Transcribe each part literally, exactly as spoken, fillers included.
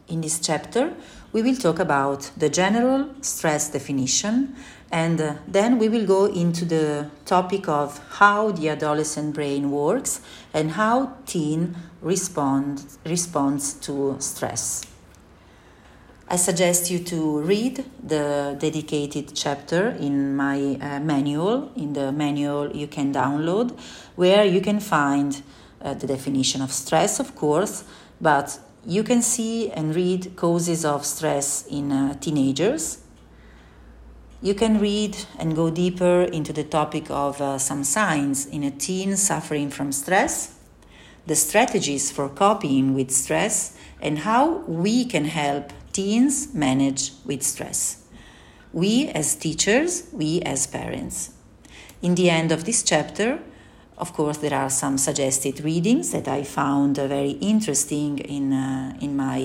In this chapter, we will talk about the general stress definition, and uh, then we will go into the topic of how the adolescent brain works and how teen respond, responds to stress. I suggest you to read the dedicated chapter in my uh, manual. In the manual you can download, where you can find uh, the definition of stress, of course, but you can see and read causes of stress in uh, teenagers. You can read and go deeper into the topic of uh, some signs in a teen suffering from stress, the strategies for coping with stress, and how we can help teens manage with stress. We as teachers, we as parents. In the end of this chapter, of course, there are some suggested readings that I found uh, very interesting in uh, in my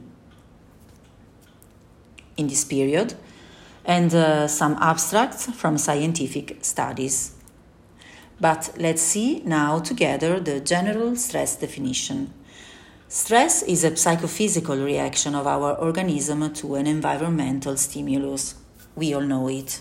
in this period, and uh, some abstracts from scientific studies. But let's see now together the general stress definition. Stress is a psychophysical reaction of our organism to an environmental stimulus. We all know it.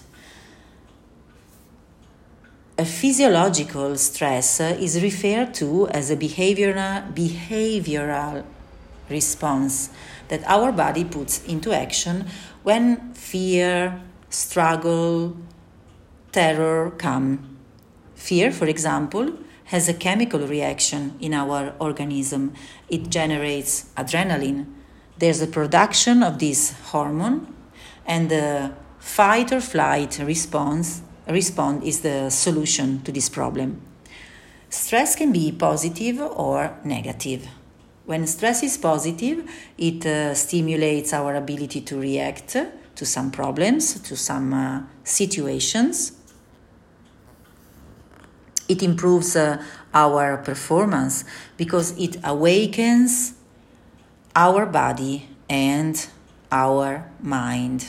A physiological stress is referred to as a behavioral, behavioral response that our body puts into action when fear, struggle, terror come. Fear, for example, has a chemical reaction in our organism. It generates adrenaline. There's a production of this hormone, and the fight or flight response Respond is the solution to this problem. Stress can be positive or negative. When stress is positive, it uh, stimulates our ability to react to some problems, to some uh, situations. It improves uh, our performance because it awakens our body and our mind.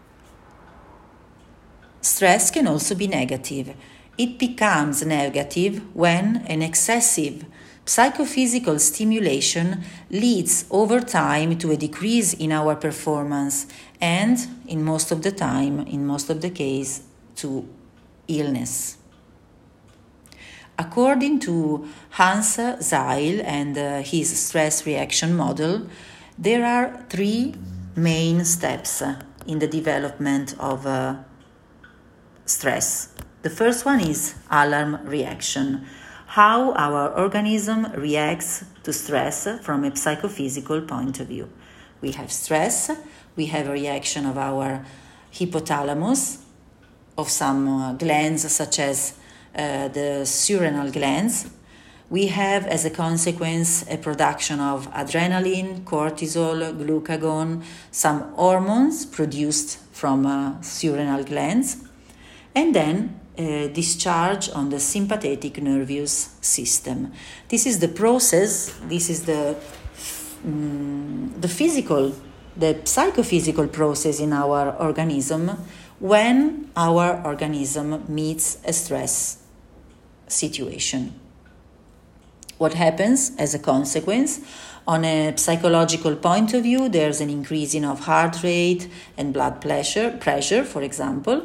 Stress can also be negative. It becomes negative when an excessive psychophysical stimulation leads over time to a decrease in our performance and, in most of the time, in most of the case, to illness. According to Hans Zeil and uh, his stress reaction model, there are three main steps uh, in the development of uh, stress. The first one is alarm reaction, how our organism reacts to stress from a psychophysical point of view. We have stress, we have a reaction of our hypothalamus, of some uh, glands such as uh, the surrenal glands. We have as a consequence a production of adrenaline, cortisol, glucagon, some hormones produced from uh, surrenal glands, and then uh, discharge on the sympathetic nervous system. This is the process, this is the, um, the physical, the psychophysical process in our organism when our organism meets a stress situation. What happens as a consequence? On a psychological point of view, there's an increasing of heart rate and blood pressure, pressure, for example.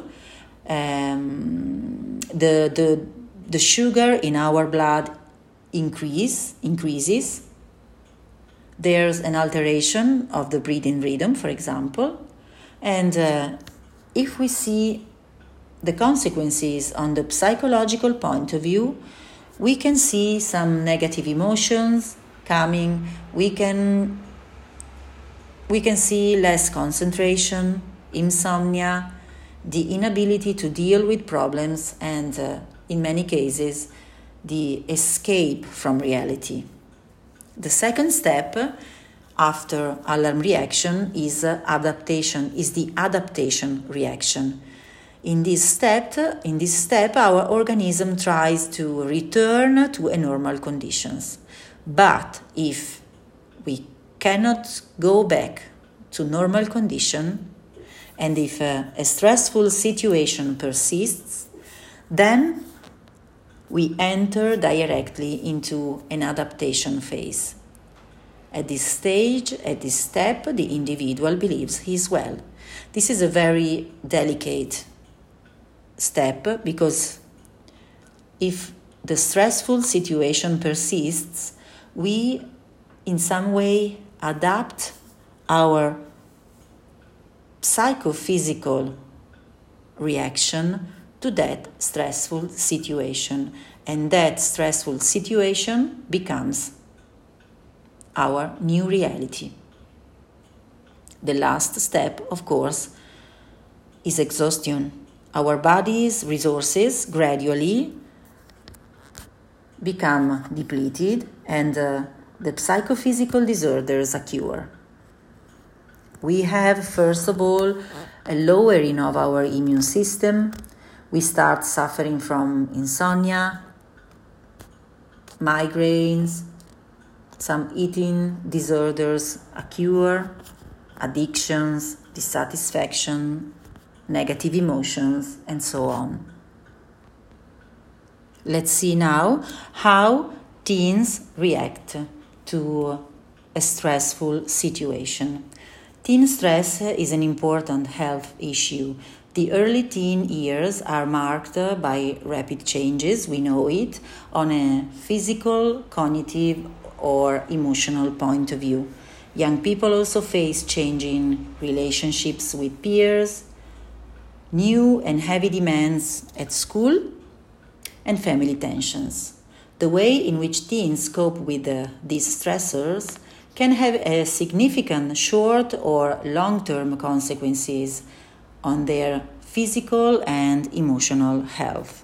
Um, the, the, the sugar in our blood increase, increases. There's an alteration of the breathing rhythm, for example. And uh, if we see the consequences on the psychological point of view, we can see some negative emotions coming. We can, we can see less concentration, insomnia, the inability to deal with problems, and uh, in many cases, the escape from reality. The second step after alarm reaction is uh, adaptation, is the adaptation reaction. In this step, in this step, our organism tries to return to a normal conditions. But if we cannot go back to normal condition, and if uh, a stressful situation persists, then we enter directly into an adaptation phase. At this stage, at this step, the individual believes he is well. This is a very delicate step because if the stressful situation persists, we in some way adapt our psychophysical reaction to that stressful situation, and that stressful situation becomes our new reality. The last step, of course, is exhaustion. Our body's resources gradually become depleted and uh, the psychophysical disorders occur. We have, first of all, a lowering of our immune system. We start suffering from insomnia, migraines, some eating disorders occur, addictions, dissatisfaction, negative emotions, and so on. Let's see now how teens react to a stressful situation. Teen stress is an important health issue. The early teen years are marked by rapid changes, we know it, on a physical, cognitive, or emotional point of view. Young people also face changing relationships with peers, new and heavy demands at school, and family tensions. The way in which teens cope with uh, these stressors can have a significant short or long-term consequences on their physical and emotional health.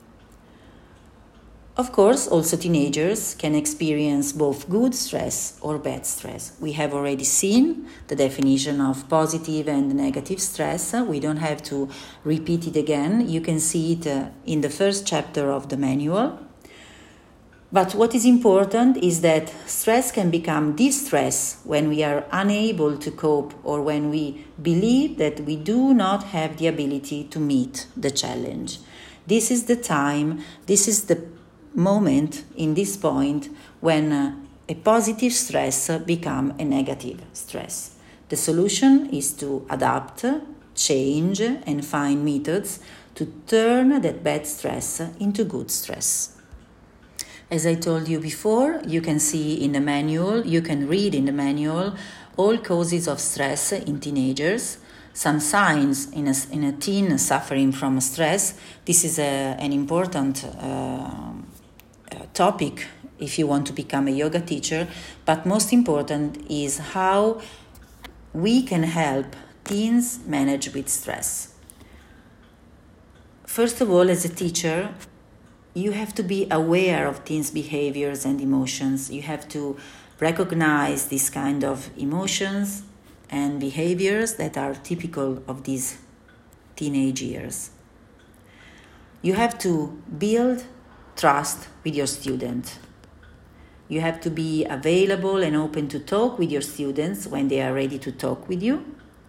Of course, also teenagers can experience both good stress or bad stress. We have already seen the definition of positive and negative stress. We don't have to repeat it again. You can see it uh, in the first chapter of the manual. But what is important is that stress can become distress when we are unable to cope or when we believe that we do not have the ability to meet the challenge. This is the time, this is the moment in this point when uh, a positive stress uh, become a negative stress. The solution is to adapt, change, and find methods to turn that bad stress into good stress. As I told you before, you can see in the manual, you can read in the manual all causes of stress in teenagers, some signs in a, in a teen suffering from stress. This is a, an important uh, topic if you want to become a yoga teacher, but most important is how we can help teens manage with stress. First of all, as a teacher, you have to be aware of teens' behaviors and emotions. You have to recognize this kind of emotions and behaviors that are typical of these teenage years. You have to build trust with your student. You have to be available and open to talk with your students when they are ready to talk with you.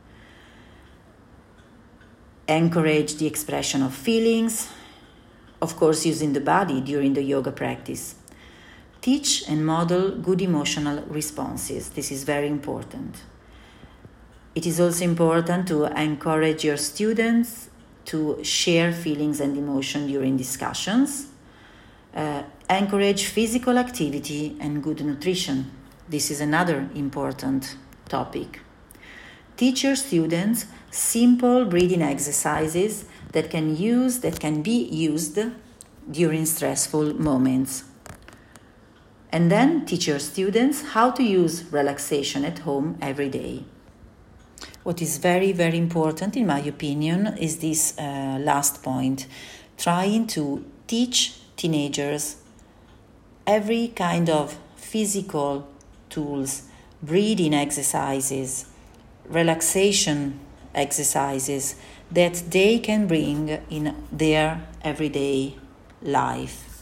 Encourage the expression of feelings, of course using the body during the yoga practice. Teach and model good emotional responses. This is very important. It is also important to encourage your students to share feelings and emotion during discussions. Uh, encourage physical activity and good nutrition. This is another important topic. Teach your students simple breathing exercises that can use that can be used during stressful moments. And then teach your students how to use relaxation at home every day. What is very, very important, in my opinion, is this uh, last point, trying to teach teenagers every kind of physical tools, breathing exercises, relaxation exercises that they can bring in their everyday life.